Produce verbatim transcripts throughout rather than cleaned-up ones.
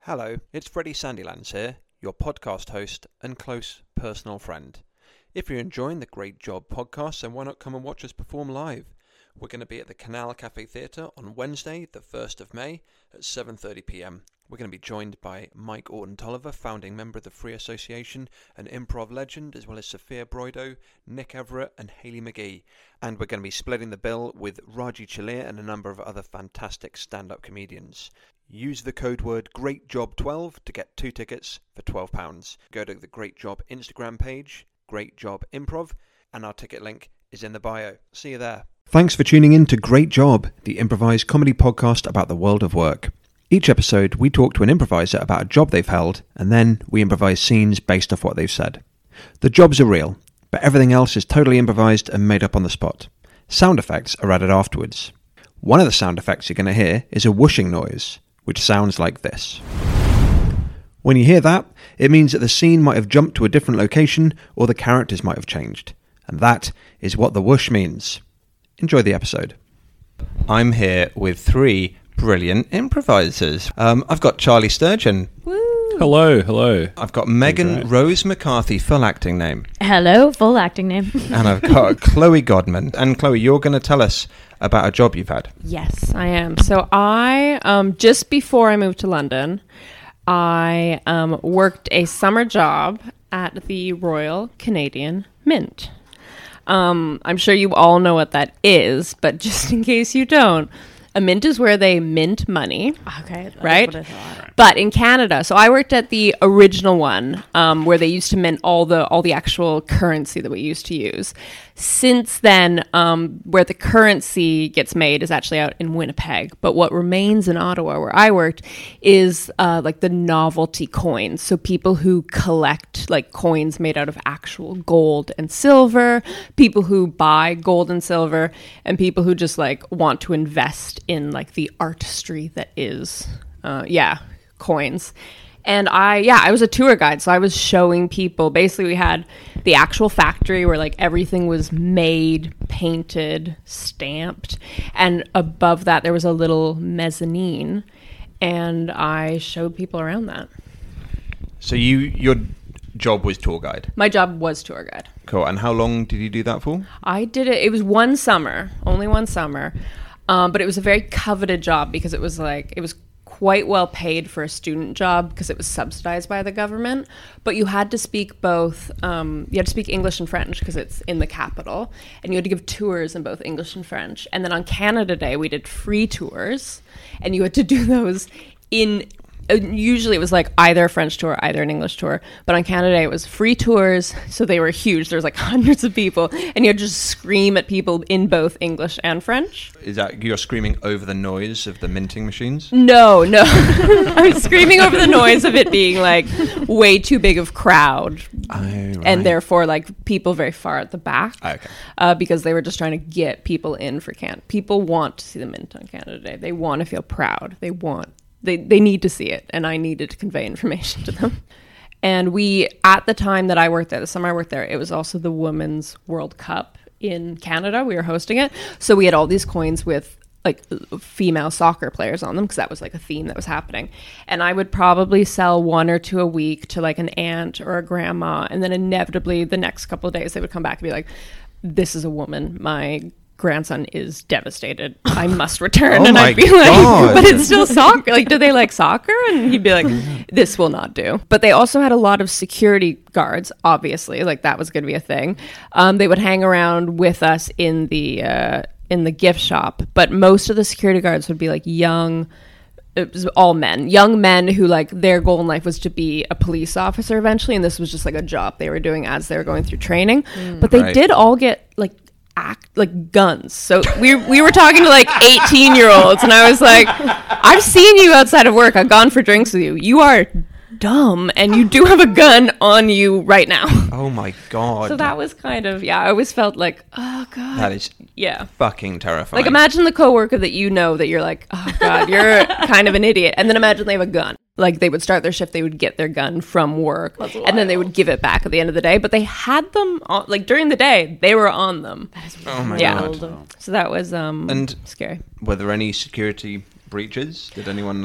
Hello, it's Freddie Sandylands here, your podcast host and close personal friend. If you're enjoying the Great Job podcast, then why not come and watch us perform live? We're going to be at the Canal Cafe Theatre on Wednesday, the first of May at seven thirty p m. We're going to be joined by Mike Orton-Tolliver, founding member of the Free Association, an improv legend, as well as Sophia Broido, Nick Everett and Hayley McGee. And we're going to be splitting the bill with Raji Chalir and a number of other fantastic stand-up comedians. Use the code word Great Job twelve to get two tickets for twelve pounds. Go to the Great Job Instagram page, Great Job Improv, and our ticket link is in the bio. See you there. Thanks for tuning in to Great Job, the improvised comedy podcast about the world of work. Each episode, we talk to an improviser about a job they've held, and then we improvise scenes based off what they've said. The jobs are real, but everything else is totally improvised and made up on the spot. Sound effects are added afterwards. One of the sound effects you're going to hear is a whooshing noise, which sounds like this. When you hear that, it means that the scene might have jumped to a different location or the characters might have changed. And that is what the whoosh means. Enjoy the episode. I'm here with three brilliant improvisers. Um, I've got Charlie Sturgeon. Woo! Hello, hello. I've got Megan Rose McCarthy, full acting name. Hello, full acting name. And I've got Chloe Godman. And Chloe, you're going to tell us about a job you've had. Yes, I am. So I, um, just before I moved to London, I um, worked a summer job at the Royal Canadian Mint. Um, I'm sure you all know what that is, but just in case you don't, a mint is where they mint money. Okay, that's right? what I thought. But in Canada, so I worked at the original one, um, where they used to mint all the all the actual currency that we used to use. Since then, um, where the currency gets made is actually out in Winnipeg. But what remains in Ottawa, where I worked, is uh, like the novelty coins. So people who collect like coins made out of actual gold and silver, people who buy gold and silver, and people who just like want to invest in like the artistry that is, uh, yeah, coins. And I, yeah, I was a tour guide. So I was showing people, basically we had the actual factory where like everything was made, painted, stamped. And above that, there was a little mezzanine. And I showed people around that. So you, your job was tour guide? My job was tour guide. Cool. And how long did you do that for? I did it, it was one summer, only one summer. Um, but it was a very coveted job because it was like, it was quite well paid for a student job because it was subsidized by the government, but you had to speak both, um, you had to speak English and French because it's in the capital, and you had to give tours in both English and French. And then on Canada Day, we did free tours, and you had to do those in, uh, usually it was like either a French tour, either an English tour, but on Canada Day, it was free tours, so they were huge. There was like hundreds of people, and you had to just scream at people in both English and French. Is that you're screaming over the noise of the minting machines? No, no. I was screaming over the noise of it being like way too big of crowd. Oh, right. And therefore like people very far at the back. Oh, okay. Uh, because they were just trying to get people in for Canada. People want to see the mint on Canada Day. They want to feel proud. They want, they, they need to see it. And I needed to convey information to them. And we, at the time that I worked there, the summer I worked there, it was also the Women's World Cup in Canada. We were hosting it. So we had all these coins with like female soccer players on them because that was like a theme that was happening. And I would probably sell one or two a week to like an aunt or a grandma. And then inevitably the next couple of days they would come back and be like, this is a woman. My grandson is devastated. I must return. Oh and my I'd be God. like, but it's still soccer. Like, do they like soccer? And he'd be like, this will not do. But they also had a lot of security guards, obviously. Like, that was going to be a thing. Um, they would hang around with us in the uh, in the gift shop. But most of the security guards would be like young, it was all men, young men who like their goal in life was to be a police officer eventually. And this was just like a job they were doing as they were going through training. Mm, but they right. did all get like act like guns. So we we were talking to like eighteen year olds and I was like, I've seen you outside of work. I've gone for drinks with you. You are dumb and you do have a gun on you right now. Oh my God. So that was kind of, yeah, I always felt like, oh God. That is yeah. fucking terrifying. Like imagine the coworker that you know that you're like, oh God, you're kind of an idiot. And then imagine they have a gun. Like they would start their shift, they would get their gun from work and then they would give it back at the end of the day. But they had them on, like during the day, they were on them. That is Oh my yeah. God. So that was um And scary. were there any security breaches? Did anyone like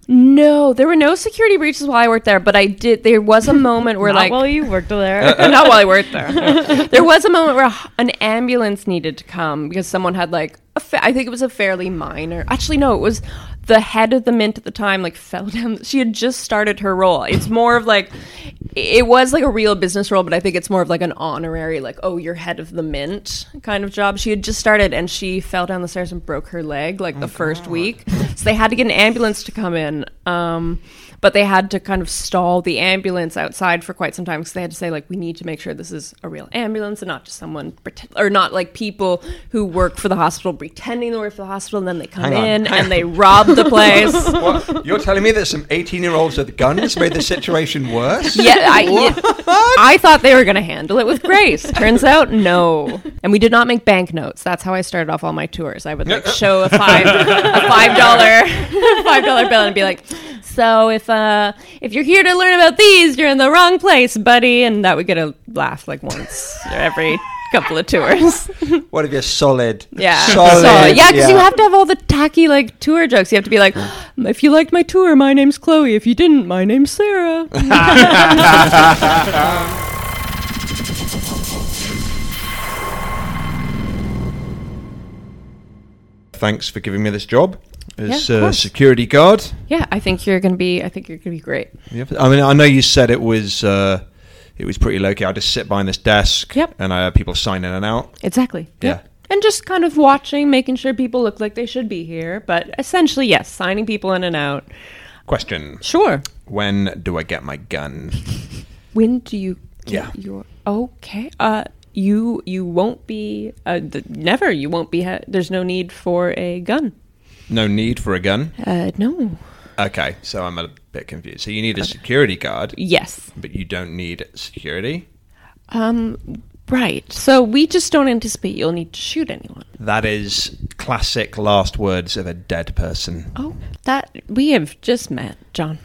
No, there were no security breaches while I worked there, but I did. There was a moment where, Not like, while you worked there. not while I worked there. There was a moment where an ambulance needed to come because someone had like, a fa- I think it was a fairly minor. Actually, no, it was the head of the Mint at the time. Like, fell down. She had just started her role. It's more of like, it was like a real business role, but I think it's more of like an honorary, like, oh, you're head of the Mint kind of job. She had just started, and she fell down the stairs and broke her leg like oh, the first God. week. So they had to get an ambulance to come in. Um, but they had to kind of stall the ambulance outside for quite some time because they had to say, like, we need to make sure this is a real ambulance and not just someone pretend, or not like people who work for the hospital pretending they work for the hospital, and then they come Hang on, in hang and on. they rob the place. What? You're telling me that some eighteen-year-olds with guns made the situation worse? Yeah, I, yeah, I thought they were going to handle it with grace. Turns out, no. And we did not make banknotes. That's how I started off all my tours. I would like show a five, a five dollar, five dollar bill and be like, so if uh if you're here to learn about these, you're in the wrong place, buddy. And that would get a laugh like once every couple of tours. What if you're solid? Yeah. Solid. solid. Yeah, because yeah. you have to have all the tacky like tour jokes. You have to be like, if you liked my tour, my name's Chloe. If you didn't, my name's Sarah. Thanks for giving me this job as Yeah, of uh, course. security guard. Yeah, I think you're gonna be. I think you're gonna be great. Yep. I mean, I know you said it was uh, it was pretty low key. I just sit behind this desk, Yep. and I have people sign in and out. Exactly. Yeah. Yep. And just kind of watching, making sure people look like they should be here. But essentially, yes, signing people in and out. Question: Sure. When do I get my gun? When do you get Yeah. your okay? Uh, you you won't be uh, th- never. You won't be. Ha- there's no need for a gun. No need for a gun. Uh, no. Okay, so I'm a bit confused. So you need a security guard, Yes. but you don't need security. Um. Right. So we just don't anticipate you'll need to shoot anyone. That is classic last words of a dead person. Oh, that we have just met, John.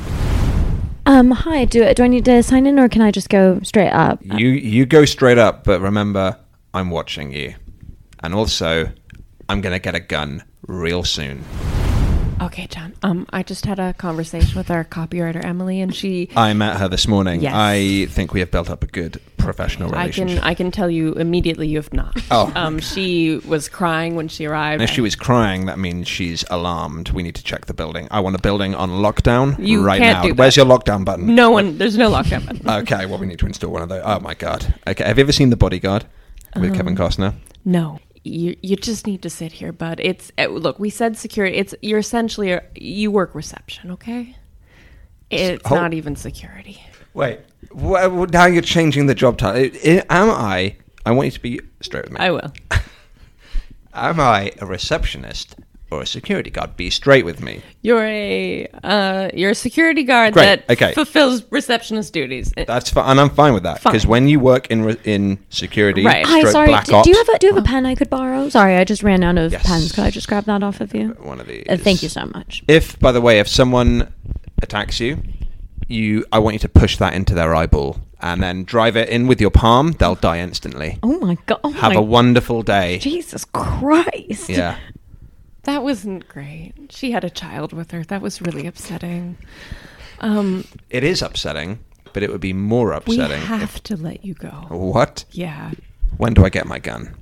Um, hi, do, do I need to sign in or can I just go straight up? You you go straight up, but remember, I'm watching you, and also, I'm gonna get a gun real soon. Okay, John. Um, I just had a conversation with our copywriter Emily, and she. I met her this morning. Yes. I think we have built up a good professional I relationship. can I can tell you immediately you have not. Oh. Um, she was crying when she arrived. And if she was crying, that means she's alarmed. We need to check the building. I want a building on lockdown You right can't now. do that. Where's your lockdown button? No one. There's no lockdown button. Okay, well, we need to install one of those. Oh, my God. Okay, have you ever seen The Bodyguard with Um, Kevin Costner? No. You you just need to sit here, bud. It's uh, look. We said security. It's you're essentially a, you work reception, okay? It's hold- not even security. Wait, wh- now you're changing the job title. I- Am I, I want you to be straight with me. I will. Am I a receptionist or a security guard? Be straight with me. You're a uh, you're a security guard Great, that okay. fulfills receptionist duties. That's fine, and I'm fine with that. Fine. Because when you work in re- in security, Right. Hi, stroke sorry, black do, ops, do you have a do you have a pen I could borrow? Sorry, I just ran out of Yes. pens. Could I just grab that off of you? one of these. Uh, thank you so much. If, by the way, if someone attacks you, you, I want you to push that into their eyeball and then drive it in with your palm. They'll die instantly. Oh my god! Oh Have my, a wonderful day. Jesus Christ! Yeah. That wasn't great. She had a child with her. That was really upsetting. Um, It is upsetting, but it would be more we upsetting. have to let you go. if, what? Yeah. When do I get my gun?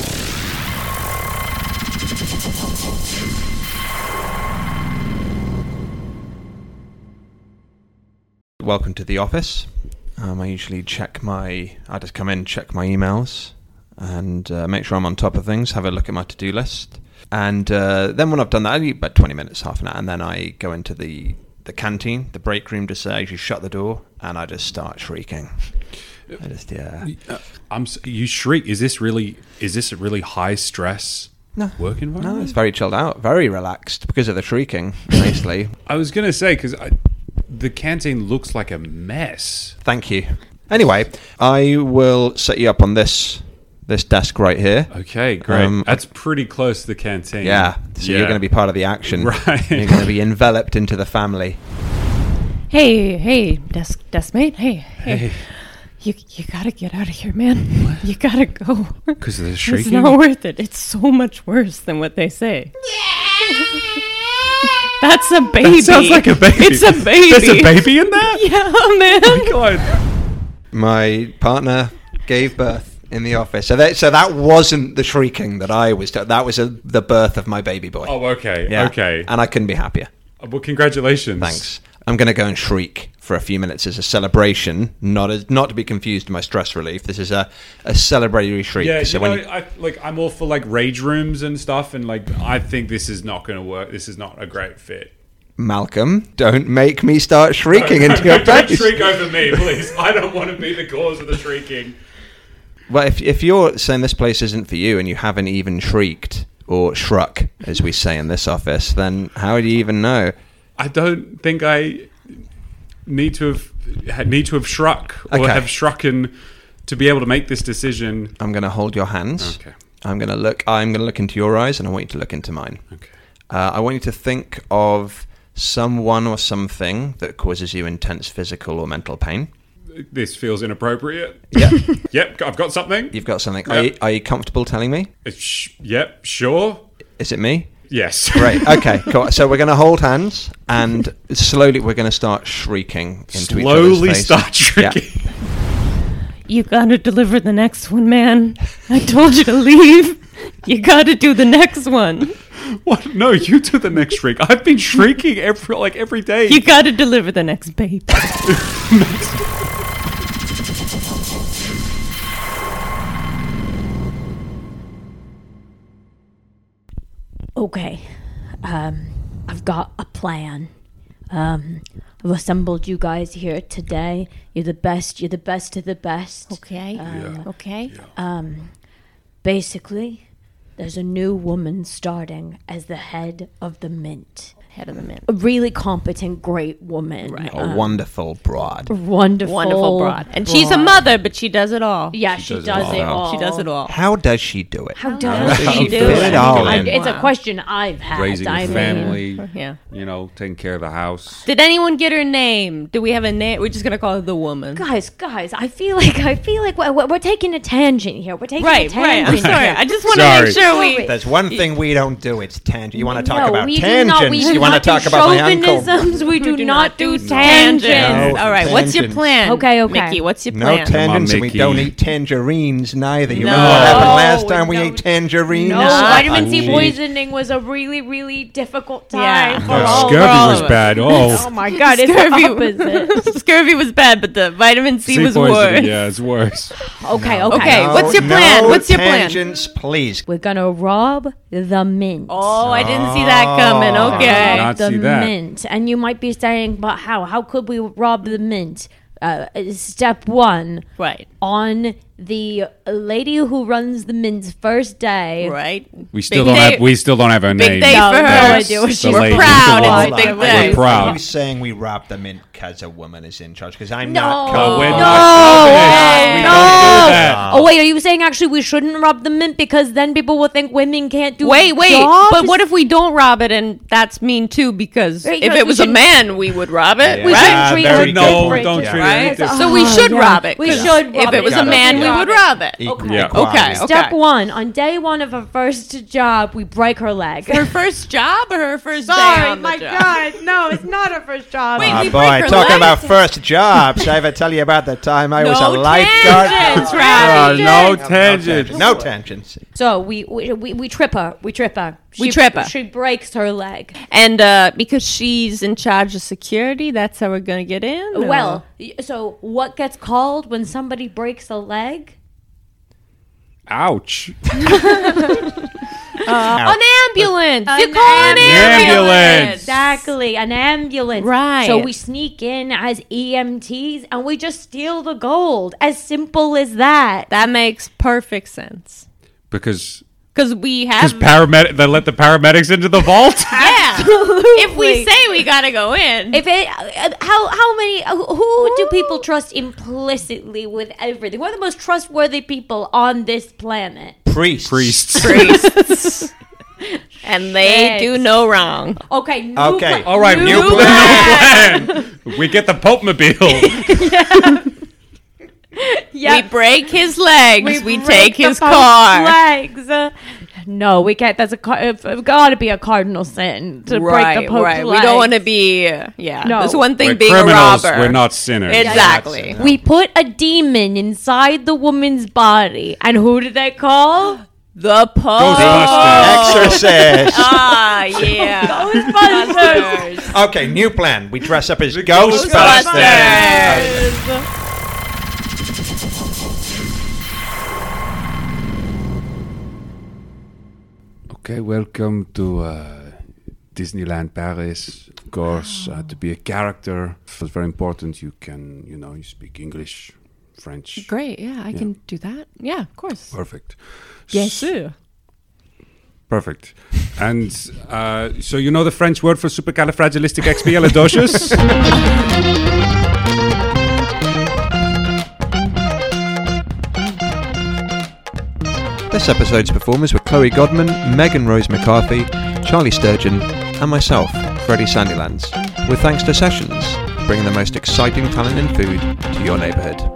Welcome to the office. Um, I usually check my... I just come in, check my emails, and uh, make sure I'm on top of things, have a look at my to-do list. And uh, then when I've done that, I need about twenty minutes, half an hour, and then I go into the, the canteen, the break room, just uh, actually shut the door, and I just start shrieking. I just, yeah. Uh, I'm. s- You shriek. Is this really? Is this a really high stress No. work environment? No, it's very chilled out, very relaxed because of the shrieking, mostly. I was gonna say because the canteen looks like a mess. Thank you. Anyway, I will set you up on this this desk right here. Okay, great. Um, That's pretty close to the canteen. Yeah, so you're going to be part of the action. Right. You're going to be enveloped into the family. Hey, hey, desk desk mate. Hey, hey. Hey, You you gotta get out of here, man. You gotta go. because of the It's shrieking. not worth it. It's so much worse than what they say. That's a baby. That sounds like a baby. It's a baby. There's a baby in there? Yeah, man. Oh, God. My partner gave birth in the office. So that, so that wasn't the shrieking that I was... That was a, the birth of my baby boy. Oh, okay. Yeah. Okay. And I couldn't be happier. Well, congratulations. Thanks. I'm going to go and shriek for a few minutes as a celebration, not as not to be confused with my stress relief. This is a, a celebratory shriek. Yeah, so you when know, you, I, like, I'm all for, like, rage rooms and stuff, and, like, I think this is not going to work. This is not a great fit. Malcolm, don't make me start shrieking into your Don't face. shriek over me, please. I don't want to be the cause of the shrieking. Well, if, if you're saying this place isn't for you and you haven't even shrieked, or shruck, as we say in this office, then how do you even know? I don't think I need to have need to have shruck or Okay. have shrucken to be able to make this decision. I'm going to hold your hands. Okay. I'm going to look. I'm going to look into your eyes, and I want you to look into mine. Okay. Uh, I want you to think of someone or something that causes you intense physical or mental pain. This feels inappropriate. Yeah, Yep, I've got something. you've got something. Yep. Are, you, are you comfortable telling me? Uh, sh- yep, sure. Is it me? Yes. Great. Okay. Cool. So we're going to hold hands, and slowly we're going to start shrieking into each other's Slowly face. start shrieking. Yeah. You gotta deliver the next one, man. I told you to leave. You gotta do the next one. What? No, you do the next shriek. I've been shrieking every like every day. You gotta deliver the next baby. Okay. Um, I've got a plan. Um, I've assembled you guys here today. You're the best. You're the best of the best. Okay. Um, Okay. Um, basically, there's a new woman starting as the head of the Mint. Head of the mint. A really competent, great woman. Right. A wonderful broad. Wonderful. Wonderful broad. And she's a broad. mother, but she does it all. Yeah, she, does does, it it all. all. She does it all. How does she do it? How How does does she she do do it? it all I- in? It's a Wow. question I've had. Raising I a mean, family, Yeah. you know, taking care of the house. Did anyone get her name? Do we have a name? We're just gonna call her the woman. Guys, guys, I feel like I feel like we're, we're taking a tangent here. We're taking Right, a right. tangent. I'm sorry. here. I just want to Sorry. make sure we. Sorry. There's one thing we don't do. It's tangent. You want to talk No, about we do tangents? not- we do you want to not do talk about my uncle? chauvinisms. We do, do not do tangents. tangents. No All right. What's your tangents. plan? Okay, okay. Mickey, what's your No plan? tangents, on, and we Mickey. don't eat tangerines neither. You No. remember what happened last time we No. ate tangerines? No, No. vitamin C Ooh. poisoning was a really, really difficult time. Yeah. for No, all Scurvy of us. was bad. Oh Oh, my god, it's Scurvy. the opposite. Scurvy was bad, but the vitamin C sea was poisoning, worse. Yeah, it's worse. Okay, okay. Okay, No, what's your plan? no What's your plan? tangents, please. We're gonna rob the Mint. Oh, I didn't see that coming. Oh. Okay. Not the see that. Mint. And you might be saying, but how? How could we rob the Mint? Uh, step one, Right. on the lady who runs the Mint's first day. Right. We still Big don't day- have. We still don't have her Big name. day No, for no her. idea what she's We're lady. proud. Hold It's on. a big We're day. proud. Are you saying we robbed the Mint because a woman is in charge? Because I'm No. not. No, we're No. not. Hey, We no. don't do that. Oh wait, are you saying actually we shouldn't rob the Mint because then people will think women can't do Wait, wait. jobs? But what if we don't rob it and that's mean too? Because Right, if because it we was a shouldn't- man, we would rob it, we right? shouldn't treat her very No, different. don't treat her Right? any different. So we Oh, should yeah. rob it. We 'cause should If rob it it. was a Gotta man, be we rob would it. rob it. Equal Okay. Yeah. equality. Okay. Step one, on day one of her first job, we break her leg. Her first job or her first day Sorry, on the my job? God, no, it's not her first job. Wait, Ah, we boy, break her talking leg? about first jobs. I ever tell you about the time I was a No lifeguard? tangents, Oh, right? no No tangents. No tangents. So we, we we we trip her. We trip her. We She- trip her. She breaks her leg. And uh, because she's in charge of security, that's how we're gonna get in. or- Well, y- so what gets called when somebody breaks a leg? Ouch. an ambulance. An you call an ambulance. ambulance. Exactly, an ambulance. Right. So we sneak in as E M Ts and we just steal the gold. As simple as that. That makes perfect sense. Because Because we because have. paramedic they let the paramedics into the vault. Yeah. Absolutely. If we say we gotta go in. If it, uh, how how many who who do people trust implicitly with everything? We're the most trustworthy people on this planet. Priests. Priests. priests. And they Shit. do no wrong. Okay. New Okay. pla- All right, new new plan. plan. We get the Pope mobile. Yeah. We break his legs. We, break take the his Pope's car. legs. Uh, no, we can't. That's a car- it's got to be a cardinal sin to right, break the Pope's right. leg. We don't want to be. Yeah, No. there's one thing We're being criminals, a robber. we're not sinners. Exactly. We put a demon inside the woman's body, and who did they call? The Pope. Ghostbusters. Exorcist. Ah, yeah. Ghostbusters. Okay, new plan. We dress up as Ghostbusters. Ghostbusters. Okay, welcome to uh, Disneyland Paris. Of course, uh, to be a character, it's very important. You can, you know, you speak English, French. Great. Yeah, I can do that. Yeah, of course. Perfect. Yes, sir. Perfect. And uh, so you know the French word for supercalifragilisticexpialidocious? This episode's performers were Chloe Godman, Megan Rose McCarthy, Charlie Sturgeon, and myself, Freddie Sandylands, with thanks to Sessions, bringing the most exciting talent in food to your neighbourhood.